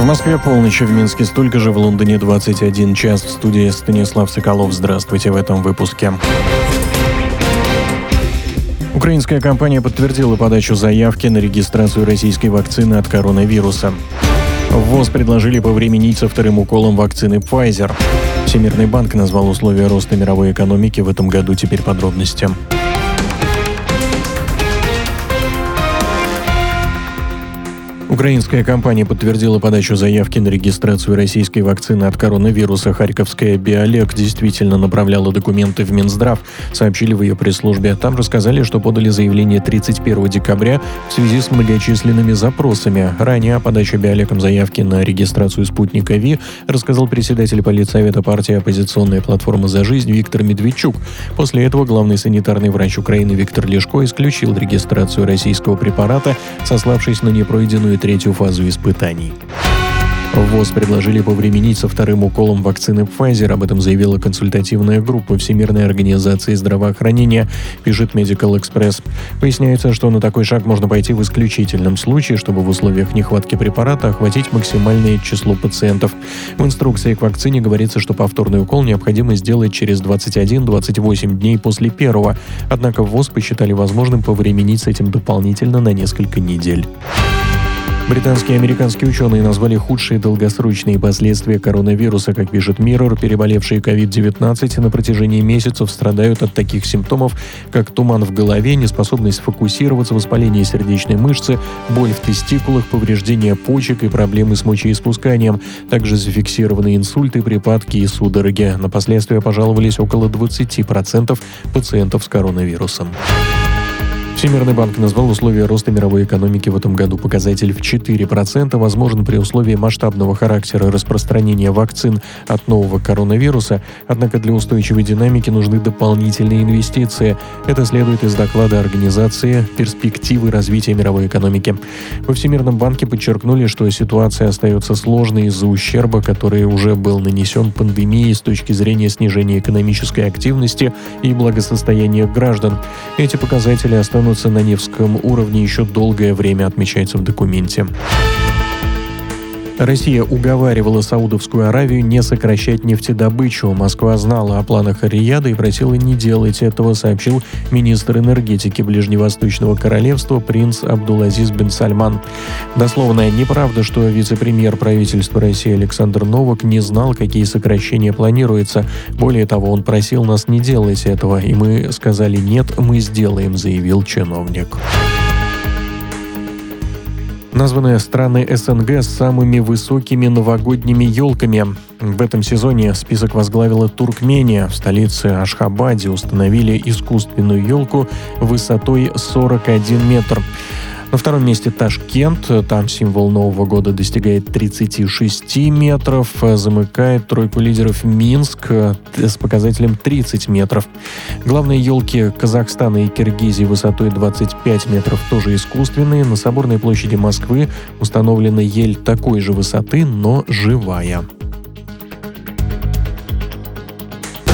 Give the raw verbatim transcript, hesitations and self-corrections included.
В Москве полночь, в Минске столько же, в Лондоне двадцать один час. В студии Станислав Соколов. Здравствуйте в этом выпуске. Украинская компания подтвердила подачу заявки на регистрацию российской вакцины от коронавируса. ВОЗ предложили повременить со вторым уколом вакцины Pfizer. Всемирный банк назвал условия роста мировой экономики в этом году. Теперь подробности. Украинская компания подтвердила подачу заявки на регистрацию российской вакцины от коронавируса. Харьковская Биолек действительно направляла документы в Минздрав, сообщили в ее пресс-службе. Там рассказали, что подали заявление тридцать первого декабря в связи с многочисленными запросами. Ранее о подаче Биолеком заявки на регистрацию спутника Ви рассказал председатель политсовета партии «Оппозиционная платформа за жизнь» Виктор Медведчук. После этого главный санитарный врач Украины Виктор Лешко исключил регистрацию российского препарата, сославшись на непройденную третью фазу испытаний. ВОЗ предложили повременить со вторым уколом вакцины Pfizer. Об этом заявила консультативная группа Всемирной организации здравоохранения, пишет Medical Express. Поясняется, что на такой шаг можно пойти в исключительном случае, чтобы в условиях нехватки препарата охватить максимальное число пациентов. В инструкции к вакцине говорится, что повторный укол необходимо сделать через двадцать один - двадцать восемь дней после первого. Однако в ВОЗ посчитали возможным повременить с этим дополнительно на несколько недель. Британские и американские ученые назвали худшие долгосрочные последствия коронавируса. Как пишет Mirror, переболевшие ковид девятнадцать на протяжении месяцев страдают от таких симптомов, как туман в голове, неспособность сфокусироваться, воспаление сердечной мышцы, боль в тестикулах, повреждение почек и проблемы с мочеиспусканием. Также зафиксированы инсульты, припадки и судороги. На последствия пожаловались около двадцать процентов пациентов с коронавирусом. Всемирный банк назвал условия роста мировой экономики в этом году. Показатель в четыре процента возможен при условии масштабного характера распространения вакцин от нового коронавируса, однако для устойчивой динамики нужны дополнительные инвестиции. Это следует из доклада организации «Перспективы развития мировой экономики». Во Всемирном банке подчеркнули, что ситуация остается сложной из-за ущерба, который уже был нанесен пандемией с точки зрения снижения экономической активности и благосостояния граждан. Эти показатели останутся на Невском уровне еще долгое время, отмечается в документе. Россия уговаривала Саудовскую Аравию не сокращать нефтедобычу. Москва знала о планах Ар-Рияда и просила не делать этого, сообщил министр энергетики Ближневосточного королевства принц Абдул-Азиз бен Сальман. Дословно, неправда, что вице-премьер правительства России Александр Новак не знал, какие сокращения планируются. Более того, он просил нас не делать этого, и мы сказали «нет, мы сделаем», заявил чиновник. Названы страны СНГ с самыми высокими новогодними елками. В этом сезоне список возглавила Туркмения. В столице Ашхабаде установили искусственную елку высотой сорок один метр. На втором месте Ташкент. Там символ Нового года достигает тридцать шесть метров. Замыкает тройку лидеров Минск с показателем тридцать метров. Главные елки Казахстана и Киргизии высотой двадцать пять метров тоже искусственные. На Соборной площади Москвы установлена ель такой же высоты, но живая.